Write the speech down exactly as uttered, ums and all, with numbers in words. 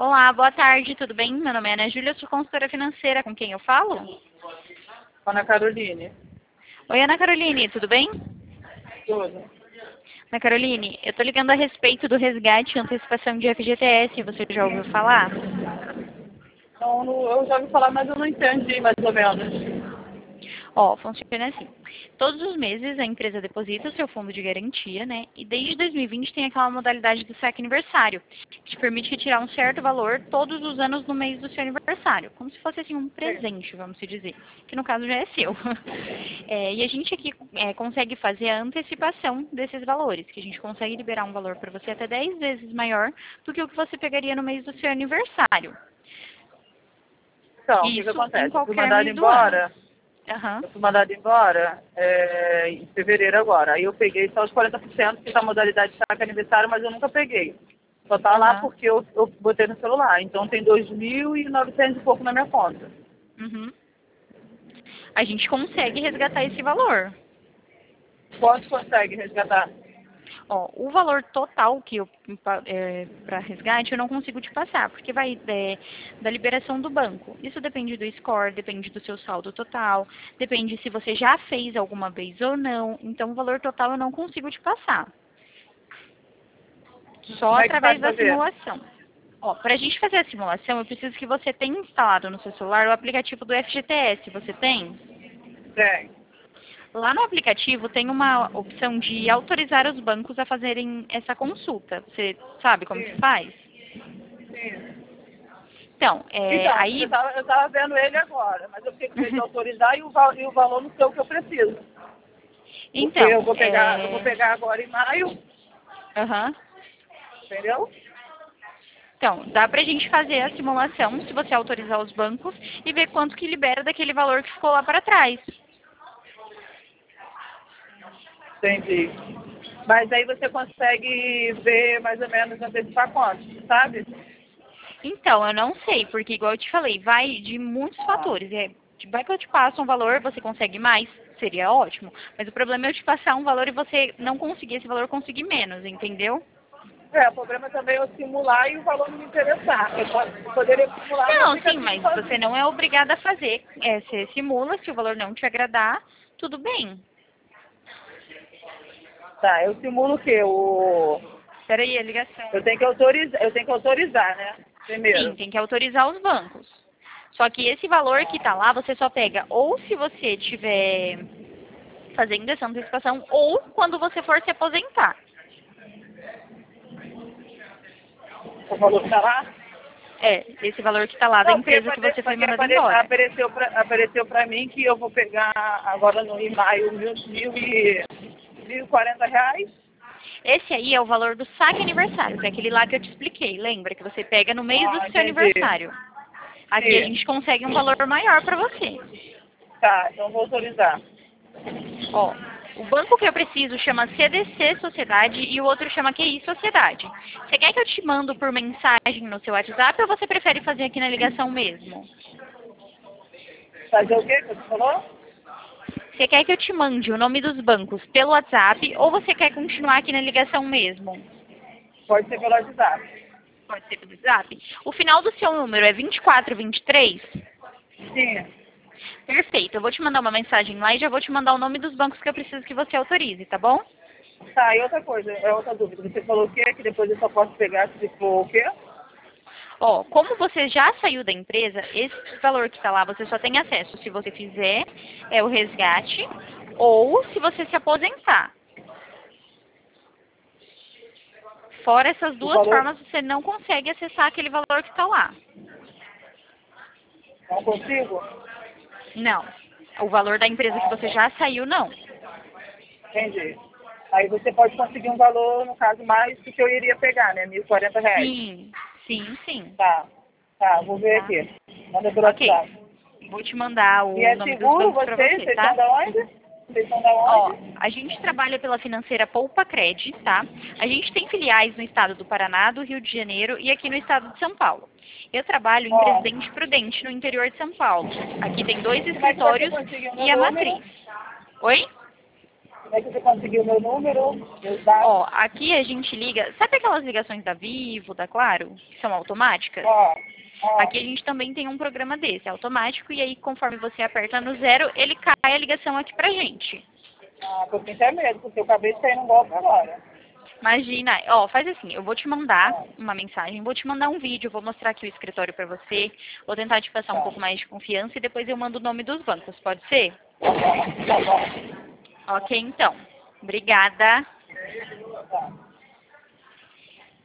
Olá, boa tarde, tudo bem? Meu nome é Ana Júlia, sou consultora financeira. Com quem eu falo? Ana Caroline. Oi, Ana Caroline, tudo bem? Tudo. Ana Caroline, eu estou ligando a respeito do resgate e antecipação de F G T S. Você já ouviu falar? Então, no- eu já ouvi falar, mas eu não entendi mais ou menos. Ó, funciona assim. Todos os meses a empresa deposita o seu fundo de garantia, né? E desde dois mil e vinte tem aquela modalidade do saque aniversário, que te permite retirar um certo valor todos os anos no mês do seu aniversário. Como se fosse assim um presente, vamos se dizer. Que no caso já é seu. É, e a gente aqui é, consegue fazer a antecipação desses valores, que a gente consegue liberar um valor para você até dez vezes maior do que o que você pegaria no mês do seu aniversário. Então, o que, que Isso em acontece? Eu fui qualquer mandada mês do ano. embora, Aham. eu fui mandada embora é, em fevereiro agora. Aí eu peguei só os quarenta por cento, que tá a modalidade de saque aniversário, mas eu nunca peguei. Só tá lá Aham. porque eu, eu botei no celular. Então tem dois mil e novecentos e pouco na minha conta. Uhum. A gente consegue resgatar esse valor. Quanto consegue resgatar? Ó, o valor total que eu é, para resgate eu não consigo te passar, porque vai é, da liberação do banco. Isso depende do score, depende do seu saldo total, depende se você já fez alguma vez ou não. Então, o valor total eu não consigo te passar. Só Como é que através faz da pra ver? simulação. Ó, para a gente fazer a simulação, eu preciso que você tenha instalado no seu celular o aplicativo do F G T S. Você tem? Tem. Lá no aplicativo tem uma opção de autorizar os bancos a fazerem essa consulta. Você sabe como que Sim. faz? Sim. Então, é, Então, eu aí. estava eu tava vendo ele agora, mas eu fiquei com medo de autorizar e o, val- e o valor não sei o que eu preciso. Porque eu Então, vou pegar, eu vou é. pegar agora em maio, Aham. entendeu? Então, dá pra gente fazer a simulação, se você autorizar os bancos, e ver quanto que libera daquele valor que ficou lá para trás. Entendi. Mas aí você consegue ver mais ou menos antecipar quanto, sabe? Então, eu não sei, porque igual eu te falei, vai de muitos Ah. fatores. É, vai que eu te passo um valor, você consegue mais, seria ótimo. Mas o problema é eu te passar um valor e você não conseguir esse valor, conseguir menos, entendeu? É, o problema também é eu simular e o valor não me interessar. Eu, posso, eu poderia simular no Não, sim, aplicativo mas você sozinho. não é obrigada a fazer. É, você simula, se o valor não te agradar, tudo bem. Tá, eu simulo o quê? O... Peraí, a ligação. Eu tenho que autorizar, eu tenho que autorizar, né? Sim, Primeiro. tem que autorizar os bancos. Só que esse valor que tá lá, você só pega ou se você estiver fazendo essa antecipação ou quando você for se aposentar. O valor está lá? É, esse valor que tá lá da Não, porque, empresa que apare- você foi porque mandado apare- embora. apareceu pra, apareceu para mim que eu vou pegar agora no em maio mil, mil e mil e quarenta reais. Esse aí é o valor do saque aniversário, que é aquele lá que eu te expliquei. Lembra que você pega no mês do Ah, seu entendi. aniversário. Aqui a Sim. gente consegue um valor maior para você. Tá, então vou autorizar. Ó, o banco que eu preciso chama C D C Sociedade e o outro chama Q I Sociedade. Você quer que eu te mando por mensagem no seu WhatsApp ou você prefere fazer aqui na ligação mesmo? Fazer o quê que você falou? Você quer que eu te mande o nome dos bancos pelo WhatsApp ou você quer continuar aqui na ligação mesmo? Pode ser pelo WhatsApp. Pode ser pelo WhatsApp. O final do seu número é vinte e quatro vinte e três? Sim. Perfeito. Eu vou te mandar uma mensagem lá e já vou te mandar o nome dos bancos que eu preciso que você autorize, tá bom? Tá, e outra coisa, é outra dúvida. Você falou o quê? Que depois eu só posso pegar se for o quê? Ó, como você já saiu da empresa, esse valor que está lá você só tem acesso se você fizer é, o resgate ou se você se aposentar. Fora essas O duas valor formas, você não consegue acessar aquele valor que está lá. não consigo? Não. O valor da empresa que Ah, você tá. já saiu, não. Entendi. Aí você pode conseguir um valor, no caso, mais do que eu iria pegar, né? Mil e quarenta reais. Sim, sim, sim. Tá. Tá, vou ver Tá? aqui. Manda pelo Ok. WhatsApp. Vou te mandar E o é nome dos seguro bancos para vocês? você, Vocês são tá? da onde? Vocês são da Ó, onde? a gente trabalha pela financeira Poupa Cred, tá? A gente tem filiais no estado do Paraná, do Rio de Janeiro e aqui no estado de São Paulo. Eu trabalho em Ó, Presidente Prudente, no interior de São Paulo. Aqui tem dois como é que você escritórios conseguiu o meu e a número? matriz. Oi? Como é que você conseguiu meu número, meus dados? Ó, aqui a gente liga... Sabe aquelas ligações da Vivo, da Claro, que são automáticas? Ó, ó. Aqui a gente também tem um programa desse, automático, e aí conforme você aperta no zero, ele cai a ligação aqui pra gente. Ah, tô com até medo, porque eu acabei de sair num golpe agora. Imagina, ó, faz assim, eu vou te mandar uma mensagem, vou te mandar um vídeo, vou mostrar aqui o escritório pra você, vou tentar te passar um pouco mais de confiança e depois eu mando o nome dos bancos, pode ser? Tá bom, tá bom. Ok, então. Obrigada. Tá.